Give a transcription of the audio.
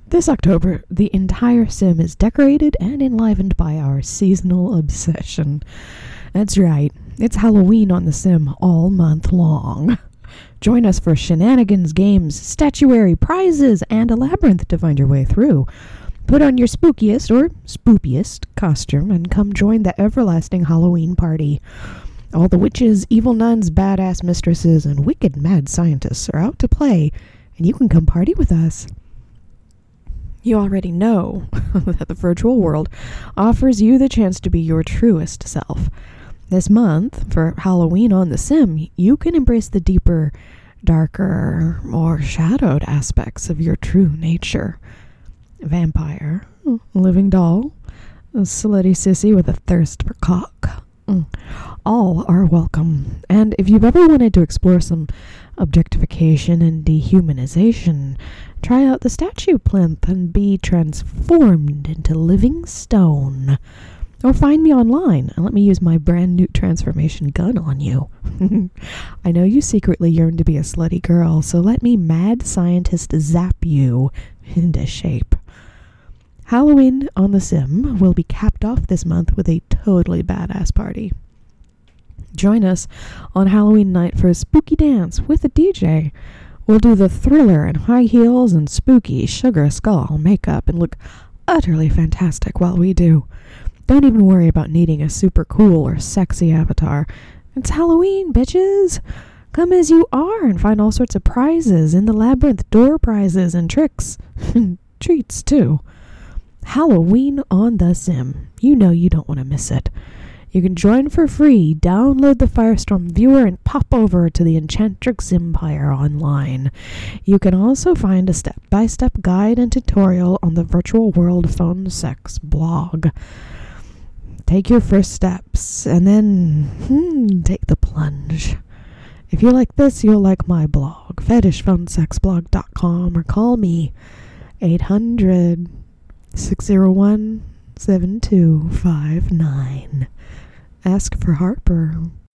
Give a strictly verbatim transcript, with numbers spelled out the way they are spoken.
This October, the entire sim is decorated and enlivened by our seasonal obsession. That's right, it's Halloween on the sim all month long. Join us for shenanigans, games, statuary, prizes, and a labyrinth to find your way through. Put on your spookiest or spoopiest costume and come join the everlasting Halloween party. All the witches, evil nuns, badass mistresses, and wicked mad scientists are out to play, and you can come party with us. You already know that the virtual world offers you the chance to be your truest self. This month, for Halloween on the sim, you can embrace the deeper, darker, more shadowed aspects of your true nature. Vampire, living doll, a slutty sissy with a thirst for cock. All are welcome. And if you've ever wanted to explore some objectification and dehumanization, try out the statue plinth and be transformed into living stone. Or find me online and let me use my brand new transformation gun on you. I know you secretly yearn to be a slutty girl, so let me mad scientist zap you into shape. Halloween on the sim will be capped off this month with a totally badass party. Join us on Halloween night for a spooky dance with a D J. We'll do the Thriller in high heels and spooky sugar skull makeup and look utterly fantastic while we do. Don't even worry about needing a super cool or sexy avatar. It's Halloween, bitches! Come as you are and find all sorts of prizes in the labyrinth, door prizes and tricks. Treats, too. Halloween on the sim. You know you don't want to miss it. You can join for free, download the Firestorm viewer, and pop over to the Enchantrix Empire online. You can also find a step-by-step guide and tutorial on the Virtual World Phone Sex blog. Take your first steps, and then hmm, take the plunge. If you like this, you'll like my blog, fetish phone sex blog dot com, or call me, eight hundred, six oh one, seven two five nine. Ask for Harper.